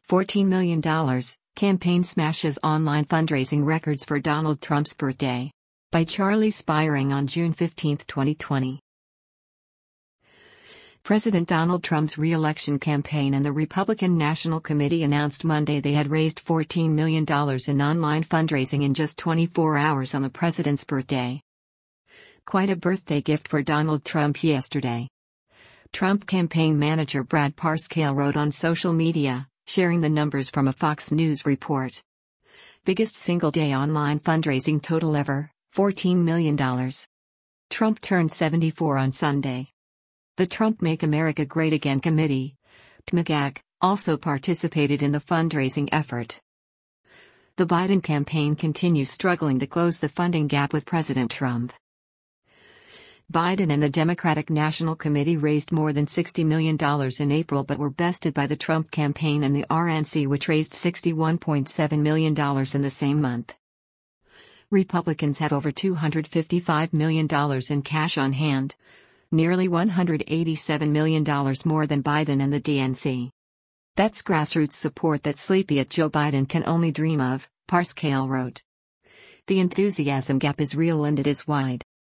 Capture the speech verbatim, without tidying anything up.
fourteen million dollars, campaign smashes online fundraising records for Donald Trump's birthday. By Charlie Spiring on June fifteenth, twenty twenty. President Donald Trump's re-election campaign and the Republican National Committee announced Monday they had raised fourteen million dollars in online fundraising in just twenty-four hours on the president's birthday. Quite a birthday gift for Donald Trump yesterday. Trump campaign manager Brad Parscale wrote on social media, sharing the numbers from a Fox News report. Biggest single-day online fundraising total ever, fourteen million dollars. Trump turned seventy-four on Sunday. The Trump Make America Great Again Committee, T M A G A C, also participated in the fundraising effort. The Biden campaign continues struggling to close the funding gap with President Trump. Biden and the Democratic National Committee raised more than sixty million dollars in April but were bested by the Trump campaign and the R N C, which raised sixty-one point seven million dollars in the same month. Republicans have over two hundred fifty-five million dollars in cash on hand, nearly one hundred eighty-seven million dollars more than Biden and the D N C. That's grassroots support that sleepy at Joe Biden can only dream of, Parscale wrote. The enthusiasm gap is real and it is wide.